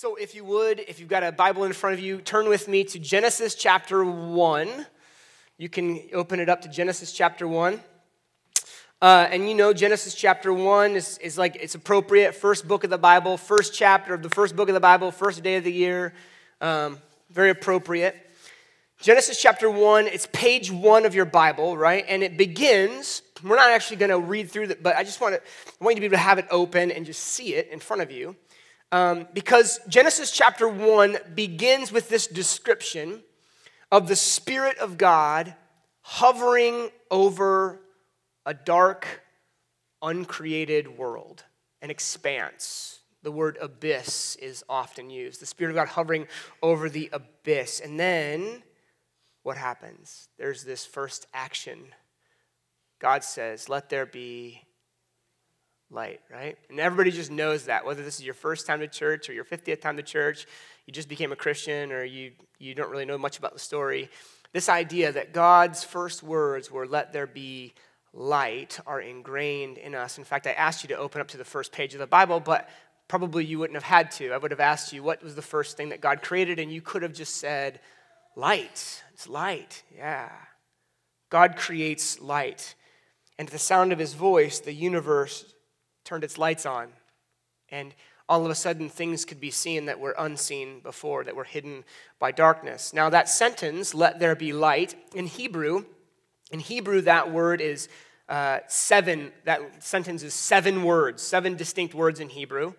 So if you would, if you've got a Bible in front of you, turn with me to Genesis chapter 1. You can open it up to Genesis chapter 1. And you know Genesis chapter 1 is like, it's appropriate, first book of the Bible, first chapter of the first book of the Bible, first day of the year. Very appropriate. Genesis chapter 1, it's page 1 of your Bible, right? And it begins, we're not actually going to read through it, but I want you to be able to have it open and just see it in front of you. Because Genesis chapter 1 begins with this description of the Spirit of God hovering over a dark, uncreated world, an expanse. The word abyss is often used. The Spirit of God hovering over the abyss. And then what happens? There's this first action. God says, "Let there be light," right? And everybody just knows that, whether this is your first time to church or your 50th time to church, you just became a Christian, or you don't really know much about the story. This idea that God's first words were, "Let there be light," are ingrained in us. In fact, I asked you to open up to the first page of the Bible, but probably you wouldn't have had to. I would have asked you, what was the first thing that God created? And you could have just said, light. It's light, yeah. God creates light. And at the sound of his voice, the universe turned its lights on. And all of a sudden, things could be seen that were unseen before, that were hidden by darkness. Now, that sentence, "Let there be light," in Hebrew, that word is 7. That sentence is 7 words, 7 distinct words in Hebrew.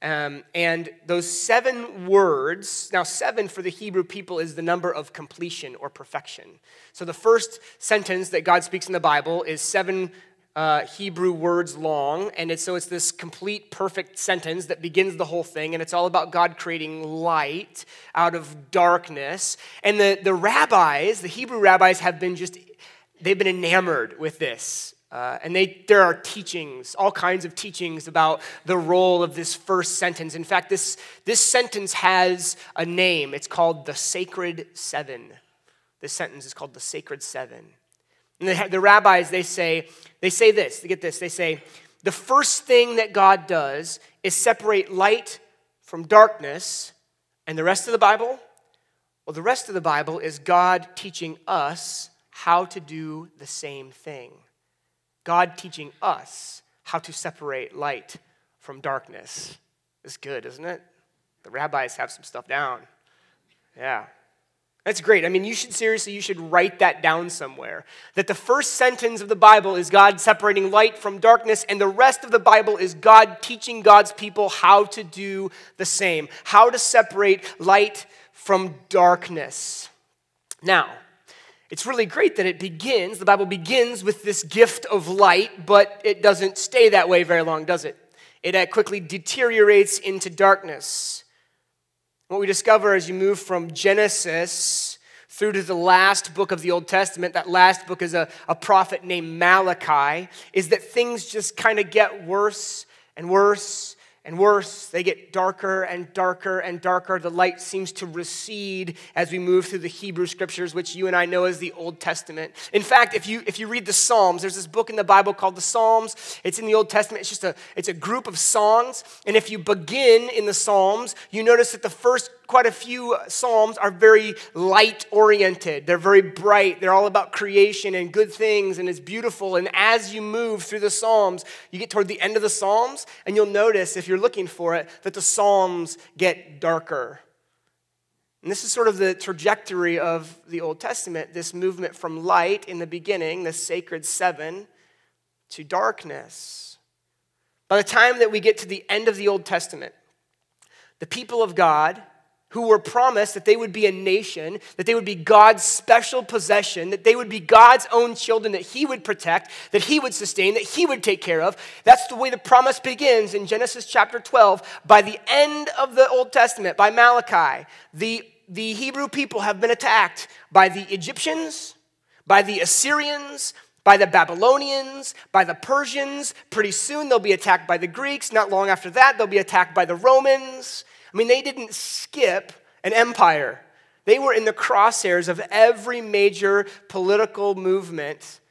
And those 7 words, now 7 for the Hebrew people is the number of completion or perfection. So the first sentence that God speaks in the Bible is 7 Hebrew words long, and it's this complete, perfect sentence that begins the whole thing, and it's all about God creating light out of darkness. And the rabbis, the Hebrew rabbis, they've been enamored with this. And there are teachings, all kinds of teachings about the role of this first sentence. In fact, this sentence has a name. It's called the Sacred Seven. This sentence is called the Sacred Seven. And the rabbis, they say this, get this, they say, the first thing that God does is separate light from darkness. And the rest of the Bible? Well, the rest of the Bible is God teaching us how to do the same thing. God teaching us how to separate light from darkness. It's good, isn't it? The rabbis have some stuff down. Yeah. That's great. I mean, you should write that down somewhere. That the first sentence of the Bible is God separating light from darkness, and the rest of the Bible is God teaching God's people how to do the same, how to separate light from darkness. Now, it's really great that the Bible begins with this gift of light, but it doesn't stay that way very long, does it? It quickly deteriorates into darkness. What we discover as you move from Genesis through to the last book of the Old Testament, that last book is a prophet named Malachi, is that things just kind of get worse and worse and worse. They get darker and darker and darker. The light seems to recede as we move through the Hebrew Scriptures, which you and I know as the Old Testament. In fact, if you read the Psalms, there's this book in the Bible called the Psalms. It's in the Old Testament. It's a group of songs. And if you begin in the Psalms, you notice that the first quite a few Psalms are very light-oriented. They're very bright. They're all about creation and good things, and it's beautiful. And as you move through the Psalms, you get toward the end of the Psalms, and you'll notice, if you're looking for it, that the Psalms get darker. And this is sort of the trajectory of the Old Testament, this movement from light in the beginning, the Sacred Seven, to darkness. By the time that we get to the end of the Old Testament, the people of God, who were promised that they would be a nation, that they would be God's special possession, that they would be God's own children, that he would protect, that he would sustain, that he would take care of. That's the way the promise begins in Genesis chapter 12. By the end of the Old Testament, by Malachi, the Hebrew people have been attacked by the Egyptians, by the Assyrians, by the Babylonians, by the Persians. Pretty soon they'll be attacked by the Greeks. Not long after that, they'll be attacked by the Romans. I mean, they didn't skip an empire. They were in the crosshairs of every major political movement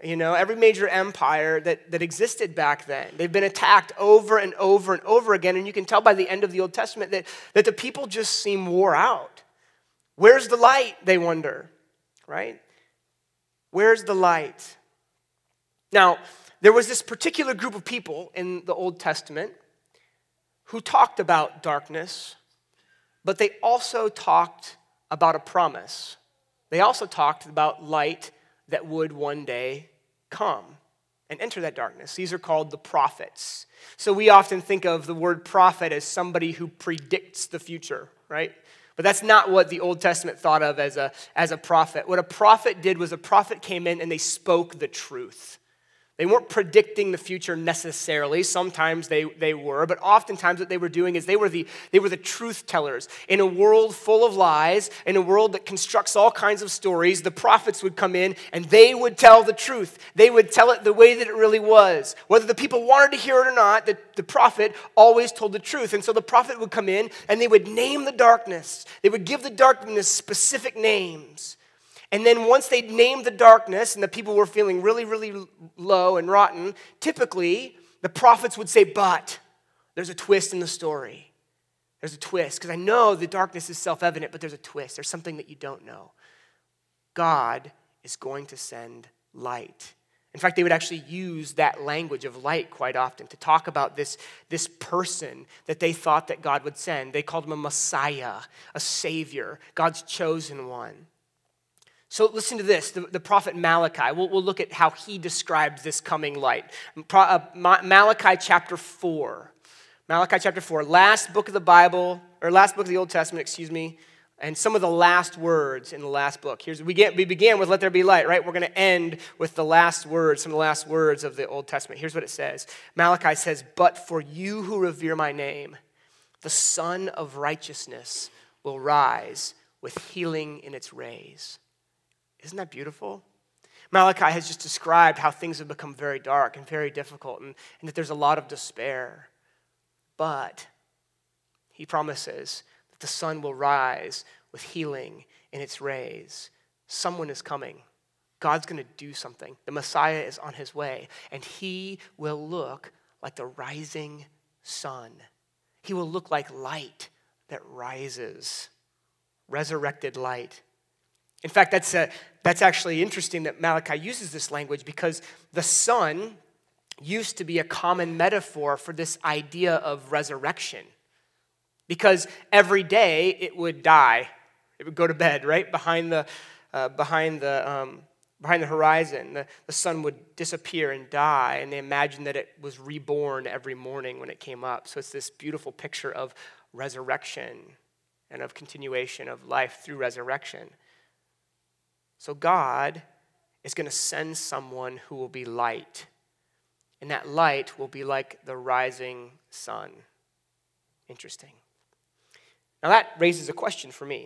every major empire that existed back then. They've been attacked over and over and over again, and you can tell by the end of the Old Testament that the people just seem wore out. Where's the light, they wonder, right? Where's the light? Now, there was this particular group of people in the Old Testament who talked about darkness, but they also talked about a promise. They also talked about light that would one day come and enter that darkness. These are called the prophets. So we often think of the word prophet as somebody who predicts the future, right? But that's not what the Old Testament thought of as a prophet. What a prophet did was a prophet came in and they spoke the truth. They weren't predicting the future necessarily. Sometimes they were, but oftentimes what they were doing is they were the truth tellers. In a world full of lies, in a world that constructs all kinds of stories, the prophets would come in and they would tell the truth. They would tell it the way that it really was. Whether the people wanted to hear it or not, the prophet always told the truth. And so the prophet would come in and they would name the darkness. They would give the darkness specific names. And then once they'd named the darkness and the people were feeling really, really low and rotten, typically the prophets would say, but there's a twist in the story. There's a twist, because I know the darkness is self-evident, but there's a twist. There's something that you don't know. God is going to send light. In fact, they would actually use that language of light quite often to talk about this person that they thought that God would send. They called him a Messiah, a Savior, God's chosen one. So listen to this, the prophet Malachi. We'll look at how he describes this coming light. Malachi chapter 4. Malachi chapter 4, last book of the Bible, or last book of the Old Testament, and some of the last words in the last book. We began with let there be light, right? We're going to end with the last words, some of the last words of the Old Testament. Here's what it says. Malachi says, but for you who revere my name, the Sun of Righteousness will rise with healing in its rays. Isn't that beautiful? Malachi has just described how things have become very dark and very difficult and that there's a lot of despair. But he promises that the sun will rise with healing in its rays. Someone is coming. God's going to do something. The Messiah is on his way, and he will look like the rising sun. He will look like light that rises, resurrected light. In fact, that's actually interesting that Malachi uses this language because the sun used to be a common metaphor for this idea of resurrection. Because every day it would die. It would go to bed, right? Behind the horizon, the sun would disappear and die, and they imagined that it was reborn every morning when it came up. So it's this beautiful picture of resurrection and of continuation of life through resurrection. So God is going to send someone who will be light. And that light will be like the rising sun. Interesting. Now that raises a question for me.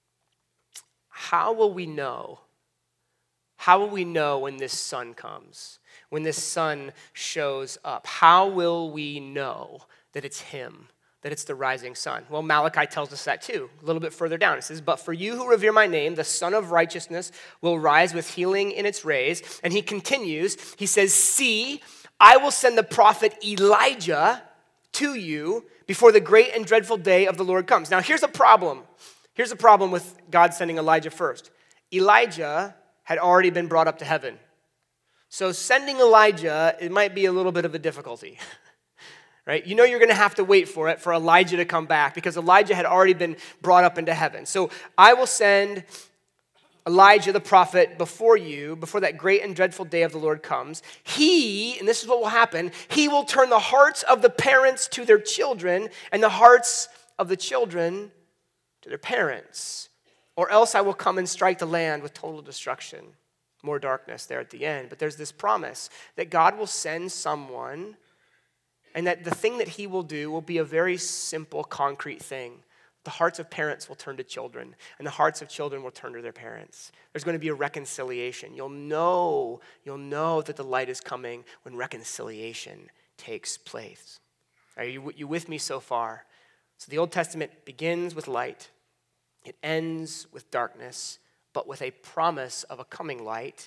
How will we know? How will we know when this sun comes? When this sun shows up? How will we know that it's him? That it's the rising sun? Well, Malachi tells us that too. A little bit further down, it says, but for you who revere my name, the Sun of Righteousness will rise with healing in its rays. And he continues, he says, see, I will send the prophet Elijah to you before the great and dreadful day of the Lord comes. Now, here's a problem. Here's a problem with God sending Elijah first. Elijah had already been brought up to heaven. So sending Elijah, it might be a little bit of a difficulty. Right? You know you're going to have to wait for Elijah to come back because Elijah had already been brought up into heaven. So I will send Elijah the prophet before you, before that great and dreadful day of the Lord comes. He, and this is what will happen, he will turn the hearts of the parents to their children and the hearts of the children to their parents. Or else I will come and strike the land with total destruction. More darkness there at the end. But there's this promise that God will send someone and that the thing that he will do will be a very simple, concrete thing. The hearts of parents will turn to children, and the hearts of children will turn to their parents. There's going to be a reconciliation. You'll know that the light is coming when reconciliation takes place. Are you with me so far? So the Old Testament begins with light. It ends with darkness, but with a promise of a coming light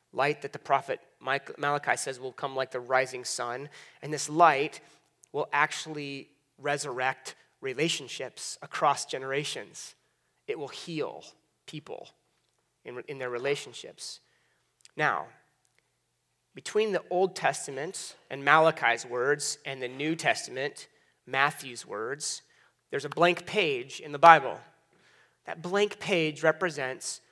light that the prophet Malachi says will come like the rising sun. And this light will actually resurrect relationships across generations. It will heal people in their relationships. Now, between the Old Testament and Malachi's words and the New Testament, Matthew's words, there's a blank page in the Bible. That blank page represents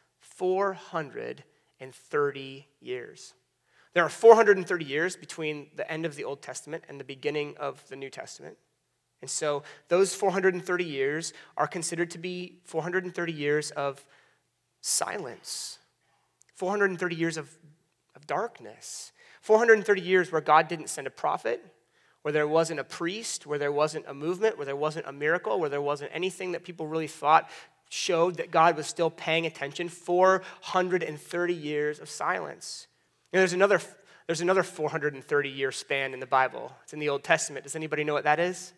430 years. There are 430 years between the end of the Old Testament and the beginning of the New Testament. And so those 430 years are considered to be 430 years of silence, 430 years of darkness, 430 years where God didn't send a prophet, where there wasn't a priest, where there wasn't a movement, where there wasn't a miracle, where there wasn't anything that people really thought showed that God was still paying attention. 430 years of silence. You know, there's another 430-year span in the Bible. It's in the Old Testament. Does anybody know what that is?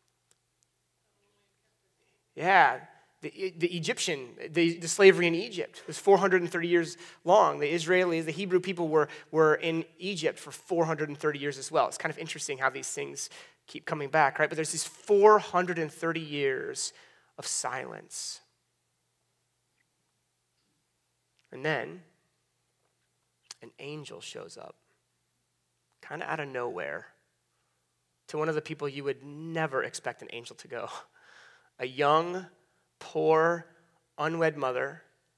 Yeah, the Egyptian, the slavery in Egypt was 430 years long. The Israelis, the Hebrew people were in Egypt for 430 years as well. It's kind of interesting how these things keep coming back, right? But there's these 430 years of silence. And then an angel shows up, kind of out of nowhere, to one of the people you would never expect an angel to go. A young, poor, unwed mother,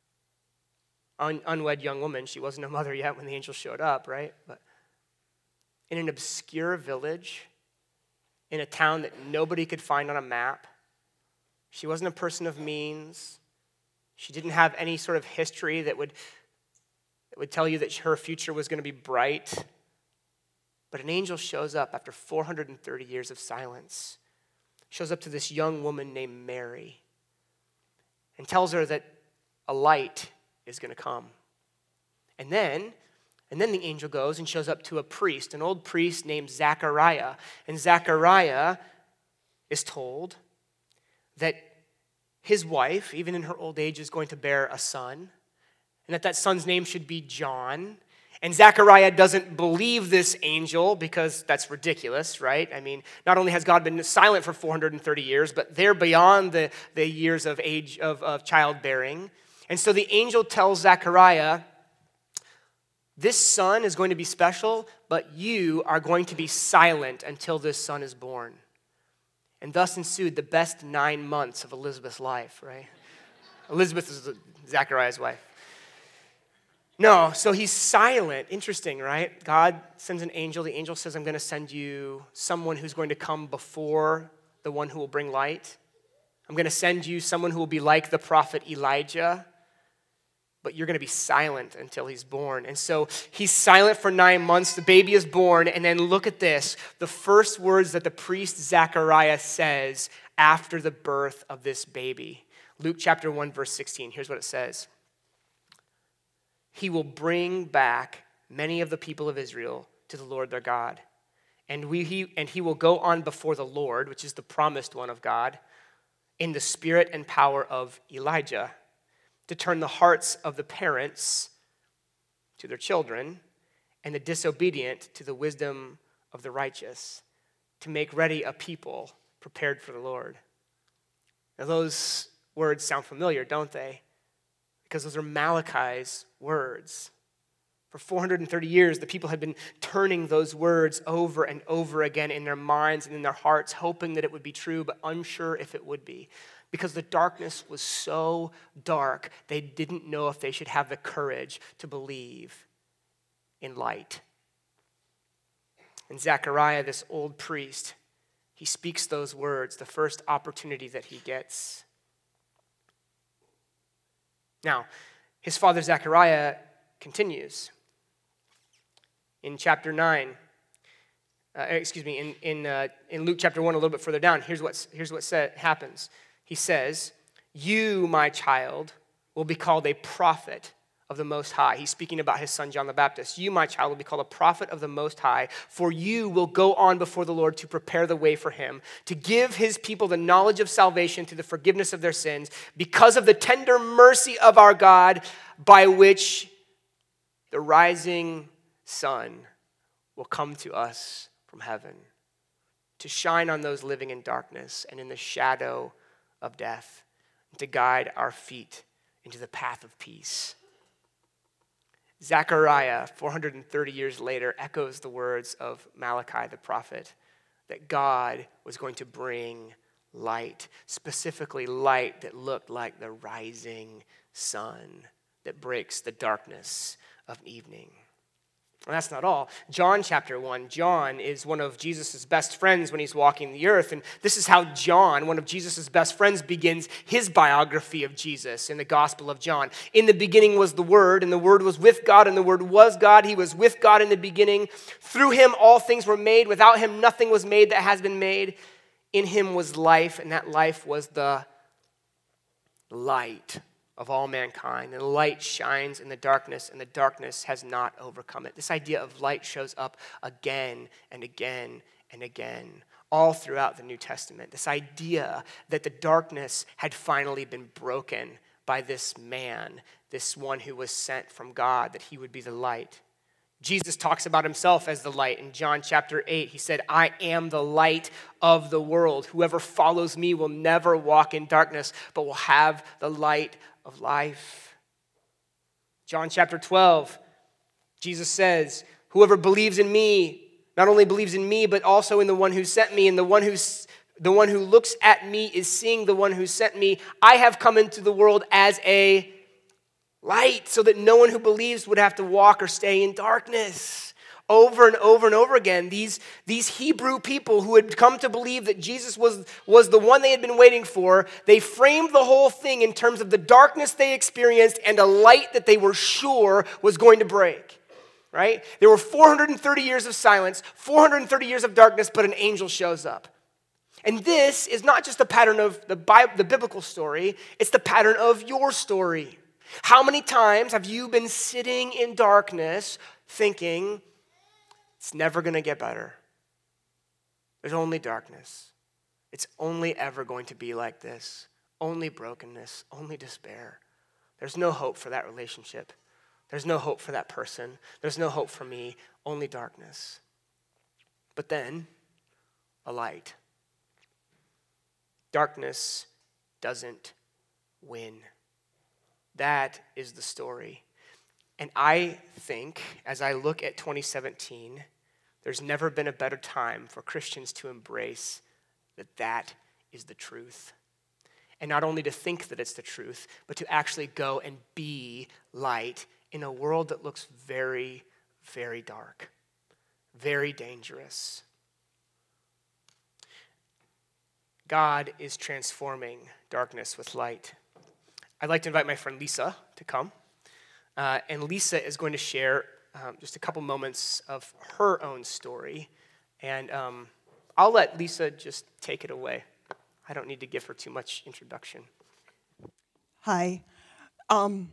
unwed young woman. She wasn't a mother yet when the angel showed up, right? But in an obscure village, in a town that nobody could find on a map. She wasn't a person of means. She didn't have any sort of history that would tell you that her future was going to be bright. But an angel shows up after 430 years of silence. Shows up to this young woman named Mary and tells her that a light is going to come. And then the angel goes and shows up to a priest, an old priest named Zechariah. And Zechariah is told that his wife, even in her old age, is going to bear a son, and that son's name should be John. And Zechariah doesn't believe this angel because that's ridiculous, right? I mean, not only has God been silent for 430 years, but they're beyond the years of age of childbearing. And so the angel tells Zechariah, this son is going to be special, but you are going to be silent until this son is born. And thus ensued the best 9 months of Elizabeth's life, right? Elizabeth is Zechariah's wife. No, so he's silent. Interesting, right? God sends an angel. The angel says, I'm going to send you someone who's going to come before the one who will bring light. I'm going to send you someone who will be like the prophet Elijah, but you're going to be silent until he's born. And so he's silent for 9 months. The baby is born, and then look at this. The first words that the priest Zechariah says after the birth of this baby. Luke chapter 1, verse 16. Here's what it says. He will bring back many of the people of Israel to the Lord their God. And he will go on before the Lord, which is the promised one of God, in the spirit and power of Elijah, to turn the hearts of the parents to their children and the disobedient to the wisdom of the righteous, to make ready a people prepared for the Lord. Now those words sound familiar, don't they? Because those are Malachi's words. For 430 years, the people had been turning those words over and over again in their minds and in their hearts, hoping that it would be true, but unsure if it would be. Because the darkness was so dark, they didn't know if they should have the courage to believe in light. And Zechariah, this old priest, he speaks those words the first opportunity that he gets. Now, his father Zechariah continues in chapter 9. In Luke chapter 1, a little bit further down. Here's what happens. He says, "You, my child, will be called a prophet of the Most High." He's speaking about his son John the Baptist. "You, my child, will be called a prophet of the Most High, for you will go on before the Lord to prepare the way for him, to give his people the knowledge of salvation through the forgiveness of their sins, because of the tender mercy of our God, by which The rising sun will come to us from heaven to shine on those living in darkness and in the shadow of death, and to guide our feet into the path of peace. Zechariah, 430 years later, echoes the words of Malachi the prophet that God was going to bring light, specifically light that looked like the rising sun that breaks the darkness of evening. And that's not all. John chapter 1, John is one of Jesus' best friends when he's walking the earth. And this is how John, one of Jesus' best friends, begins his biography of Jesus in the Gospel of John. In the beginning was the Word, and the Word was with God, and the Word was God. He was with God in the beginning. Through him all things were made. Without him nothing was made that has been made. In him was life, and that life was the light of all mankind. And the light shines in the darkness, and the darkness has not overcome it. This idea of light shows up again and again and again, all throughout the New Testament. This idea that the darkness had finally been broken by this man, this one who was sent from God, that he would be the light. Jesus talks about himself as the light. In John chapter 8, he said, I am the light of the world. Whoever follows me will never walk in darkness, but will have the light of life. John chapter 12, Jesus says, whoever believes in me, not only believes in me, but also in the one who sent me, and the one who looks at me is seeing the one who sent me. I have come into the world as a light, so that no one who believes would have to walk or stay in darkness. Over and over and over again, these Hebrew people who had come to believe that Jesus was the one they had been waiting for, they framed the whole thing in terms of the darkness they experienced and a light that they were sure was going to break, right? There were 430 years of silence, 430 years of darkness, but an angel shows up. And this is not just the pattern of the biblical story, it's the pattern of your story. How many times have you been sitting in darkness thinking, it's never going to get better? There's only darkness. It's only ever going to be like this. Only brokenness, only despair. There's no hope for that relationship. There's no hope for that person. There's no hope for me, only darkness. But then, a light. Darkness doesn't win. That is the story. And I think, as I look at 2017, there's never been a better time for Christians to embrace that that is the truth. And not only to think that it's the truth, but to actually go and be light in a world that looks very, very dark, very dangerous. God is transforming darkness with light. I'd like to invite my friend Lisa to come. And Lisa is going to share just a couple moments of her own story. And I'll let Lisa just take it away. I don't need to give her too much introduction. Hi. I'm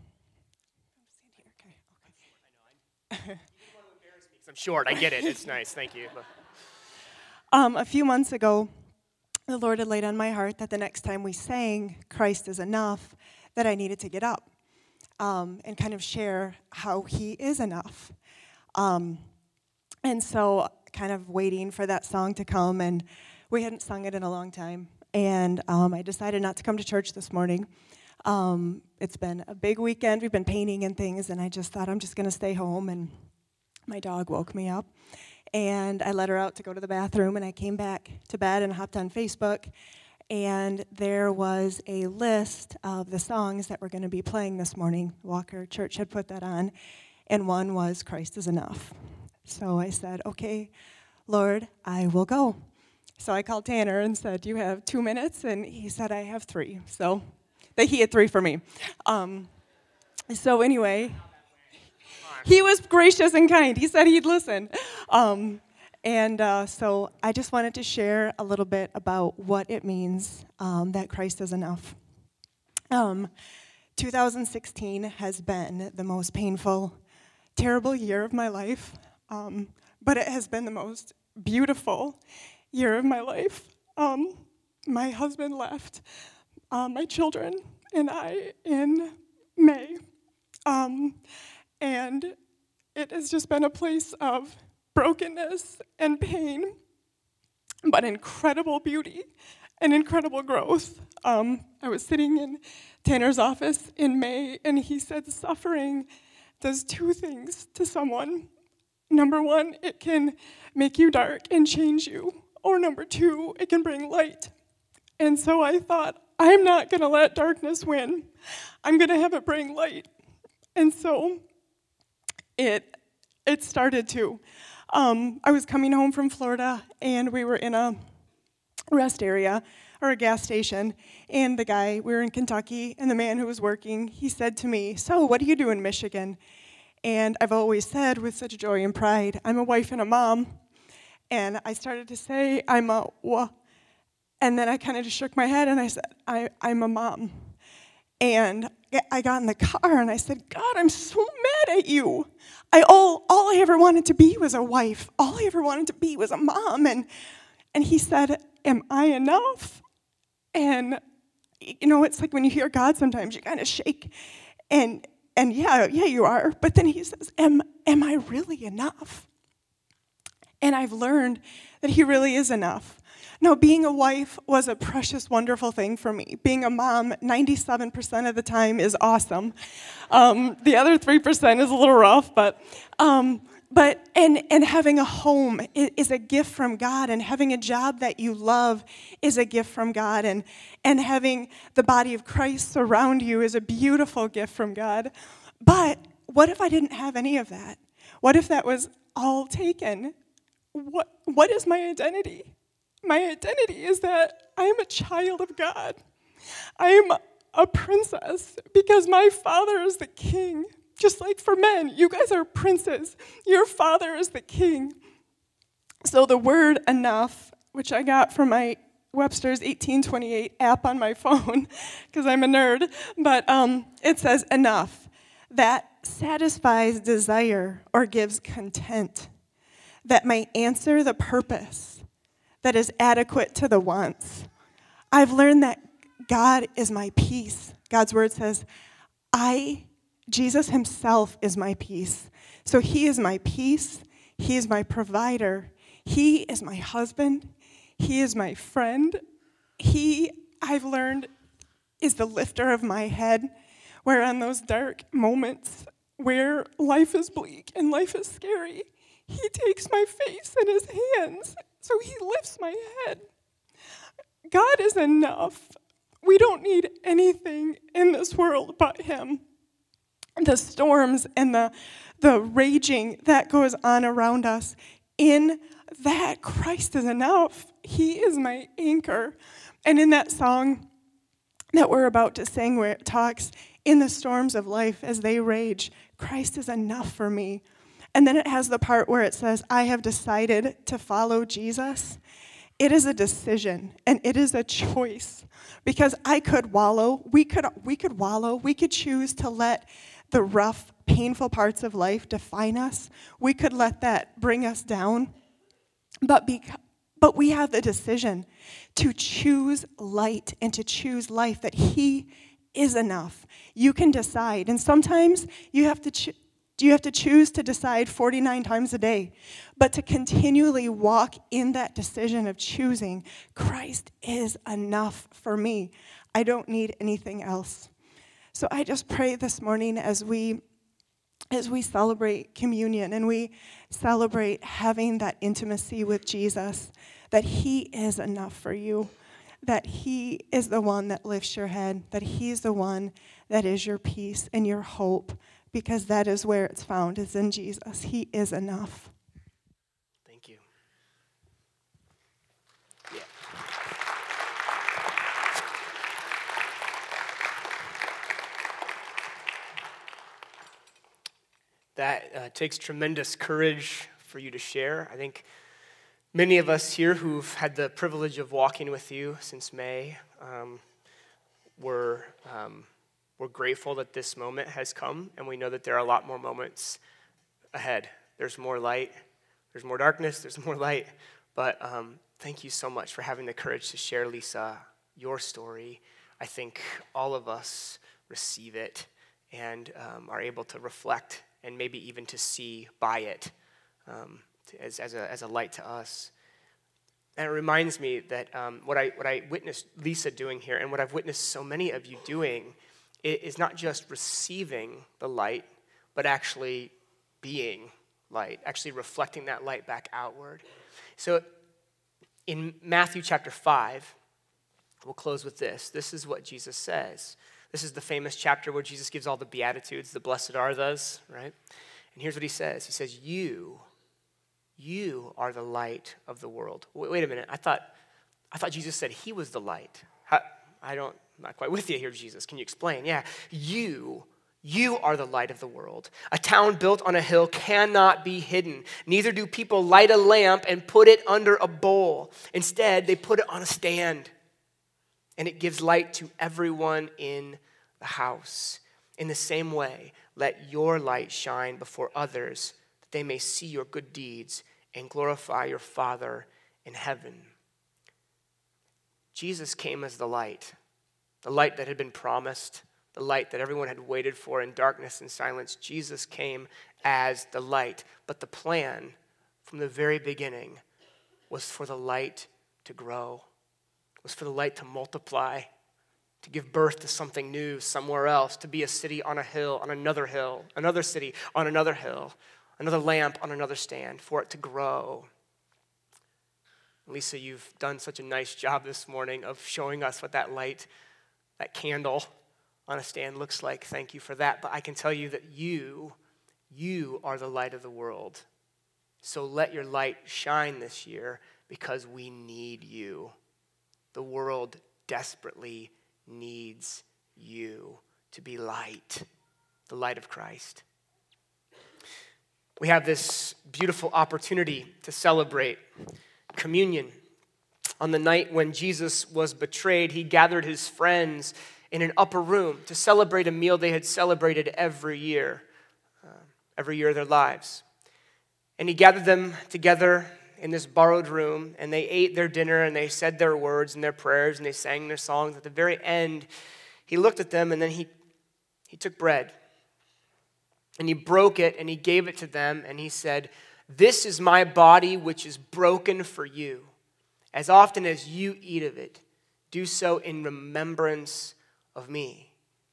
short. I get it. It's nice. Thank you. A few months ago, the Lord had laid on my heart that the next time we sang Christ is Enough, that I needed to get up and kind of share how he is enough. And so kind of waiting for that song to come, and we hadn't sung it in a long time. And I decided not to come to church this morning. It's been a big weekend. We've been painting and things, and I just thought I'm just going to stay home. And my dog woke me up, and I let her out to go to the bathroom, and I came back to bed and hopped on Facebook, and there was a list of the songs that were going to be playing this morning. Walker Church had put that on, and one was Christ is Enough. So I said, okay, Lord, I will go. So I called Tanner and said, do you have 2 minutes? And he said, I have 3. So he had 3 for me. So anyway, he was gracious and kind. He said he'd listen. So I just wanted to share a little bit about what it means that Christ is enough. 2016 has been the most painful, terrible year of my life, but it has been the most beautiful year of my life. My husband left my children and I in May. And it has just been a place of brokenness and pain, but incredible beauty and incredible growth. I was sitting in Tanner's office in May, and he said suffering does two things to someone. Number one, it can make you dark and change you. Or number two, it can bring light. And so I thought, I'm not going to let darkness win. I'm going to have it bring light. And so it started to. I was coming home from Florida, and we were in a rest area or a gas station, and we were in Kentucky, and the man who was working, he said to me, "So, what do you do in Michigan?" And I've always said with such joy and pride, I'm a wife and a mom. And I started to say, and then I kind of just shook my head and I said, I'm a mom. And I got in the car and I said, God, I'm so mad at you. All I ever wanted to be was a wife. All I ever wanted to be was a mom. And he said, am I enough? And, it's like when you hear God sometimes, you kind of shake. And yeah, you are. But then he says, am I really enough? And I've learned that he really is enough. Now, being a wife was a precious, wonderful thing for me. Being a mom, 97% of the time is awesome. The other 3% is a little rough, but having a home is a gift from God, and having a job that you love is a gift from God, and having the body of Christ surround you is a beautiful gift from God. But what if I didn't have any of that? What if that was all taken? What is my identity? My identity is that I am a child of God. I am a princess because my father is the king. Just like for men, you guys are princes. Your father is the king. So the word enough, which I got from my Webster's 1828 app on my phone, because I'm a nerd, but it says enough. That satisfies desire or gives content. That may answer the purpose, that is adequate to the wants. I've learned that God is my peace. God's word says, Jesus himself is my peace. So he is my peace, he is my provider, he is my husband, he is my friend. I've learned, is the lifter of my head, where on those dark moments where life is bleak and life is scary, he takes my face in his hands, so he lifts my head. God is enough. We don't need anything in this world but him. The storms and the raging that goes on around us, in that Christ is enough. He is my anchor. And in that song that we're about to sing, where it talks, in the storms of life as they rage, Christ is enough for me. And then it has the part where it says, I have decided to follow Jesus. It is a decision, and it is a choice. Because I could wallow, we could wallow, we could choose to let the rough, painful parts of life define us. We could let that bring us down. But we have the decision to choose light and to choose life, that he is enough. You can decide, and sometimes you have to choose to decide 49 times a day, but to continually walk in that decision of choosing, Christ is enough for me. I don't need anything else. So I just pray this morning as we celebrate communion and we celebrate having that intimacy with Jesus, that he is enough for you, that he is the one that lifts your head, that he's the one that is your peace and your hope, because that is where it's found, is in Jesus. He is enough. Thank you. Yeah. That takes tremendous courage for you to share. I think many of us here who've had the privilege of walking with you since May, we're grateful that this moment has come, and we know that there are a lot more moments ahead. There's more light, there's more darkness, there's more light. But thank you so much for having the courage to share, Lisa, your story. I think all of us receive it and are able to reflect and maybe even to see by it as a light to us. And it reminds me that what I witnessed Lisa doing here, and what I've witnessed so many of you doing, is not just receiving the light, but actually being light, actually reflecting that light back outward. So in Matthew chapter 5, we'll close with this. This is what Jesus says. This is the famous chapter where Jesus gives all the Beatitudes, the blessed are those, right? And here's what he says. He says, you are the light of the world. Wait a minute. I thought Jesus said he was the light. I'm not quite with you here, Jesus. Can you explain? Yeah, you are the light of the world. A town built on a hill cannot be hidden. Neither do people light a lamp and put it under a bowl. Instead, they put it on a stand, and it gives light to everyone in the house. In the same way, let your light shine before others, that they may see your good deeds and glorify your Father in heaven. Jesus came as the light that had been promised, the light that everyone had waited for in darkness and silence. Jesus came as the light. But the plan from the very beginning was for the light to grow, was for the light to multiply, to give birth to something new somewhere else, to be a city on a hill, on another hill, another city on another hill, another lamp on another stand, for it to grow. Lisa, you've done such a nice job this morning of showing us what that light, that candle on a stand looks like. Thank you for that. But I can tell you that you are the light of the world. So let your light shine this year, because we need you. The world desperately needs you to be light, the light of Christ. We have this beautiful opportunity to celebrate communion. On the night when Jesus was betrayed, he gathered his friends in an upper room to celebrate a meal they had celebrated every year of their lives. And he gathered them together in this borrowed room, and they ate their dinner, and they said their words and their prayers, and they sang their songs. At the very end, he looked at them, and then he took bread, and he broke it, and he gave it to them, and he said, "This is my body, which is broken for you. As often as you eat of it, do so in remembrance of me."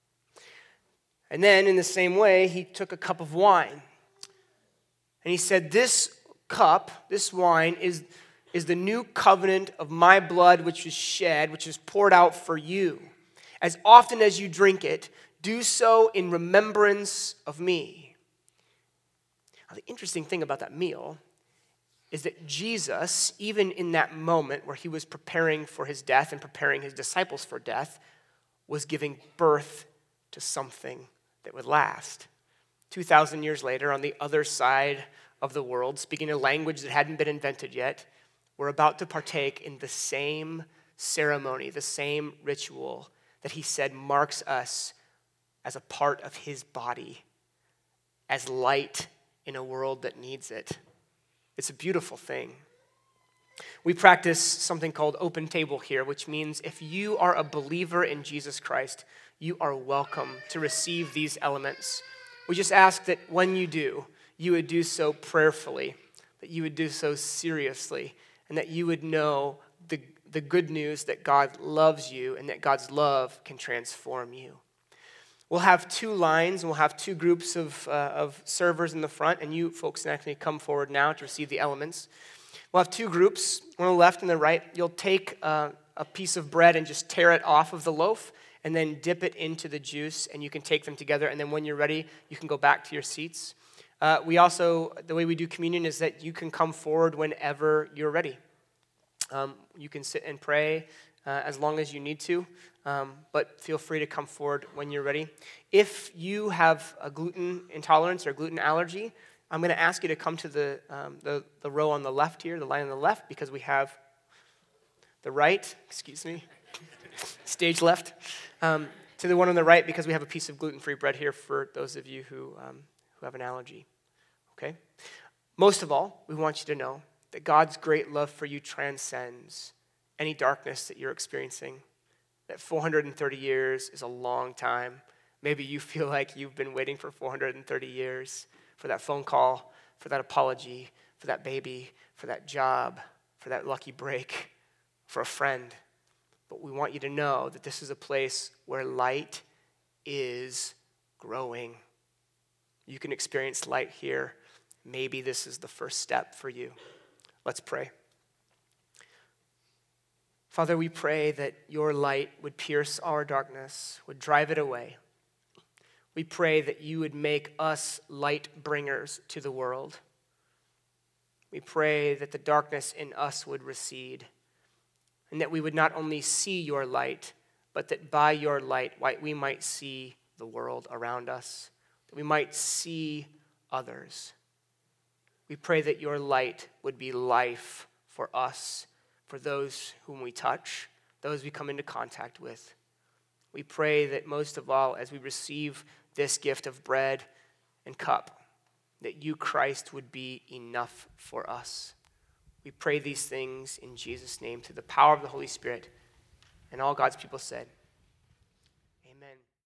And then, in the same way, he took a cup of wine, and he said, "This cup, this wine, is the new covenant of my blood, which is shed, which is poured out for you. As often as you drink it, do so in remembrance of me." Now, the interesting thing about that meal is that Jesus, even in that moment where he was preparing for his death and preparing his disciples for death, was giving birth to something that would last. 2,000 years later, on the other side of the world, speaking a language that hadn't been invented yet, we're about to partake in the same ceremony, the same ritual that he said marks us as a part of his body, as light in a world that needs it. It's a beautiful thing. We practice something called open table here, which means if you are a believer in Jesus Christ, you are welcome to receive these elements. We just ask that when you do, you would do so prayerfully, that you would do so seriously, and that you would know the good news that God loves you and that God's love can transform you. We'll have two lines, and we'll have two groups of servers in the front, and you folks can actually come forward now to receive the elements. We'll have two groups, one on the left and the right. You'll take a piece of bread and just tear it off of the loaf, and then dip it into the juice, and you can take them together, and then when you're ready, you can go back to your seats. We also, the way we do communion is that you can come forward whenever you're ready. You can sit and pray as long as you need to, but feel free to come forward when you're ready. If you have a gluten intolerance or gluten allergy, I'm going to ask you to come to the row on the left here, the line on the left, because we have the right, stage left, to the one on the right, because we have a piece of gluten-free bread here for those of you who have an allergy, okay? Most of all, we want you to know that God's great love for you transcends any darkness that you're experiencing, that 430 years is a long time. Maybe you feel like you've been waiting for 430 years. for that phone call, for that apology, for that baby, for that job, for that lucky break, for a friend. But we want you to know that this is a place where light is growing. You can experience light here. Maybe this is the first step for you. Let's pray. Father, we pray that your light would pierce our darkness, would drive it away. We pray that you would make us light bringers to the world. We pray that the darkness in us would recede, and that we would not only see your light, but that by your light we might see the world around us, that we might see others. We pray that your light would be life for us, for those whom we touch, those we come into contact with. We pray that most of all, as we receive this gift of bread and cup, that you, Christ, would be enough for us. We pray these things in Jesus' name through the power of the Holy Spirit. And all God's people said,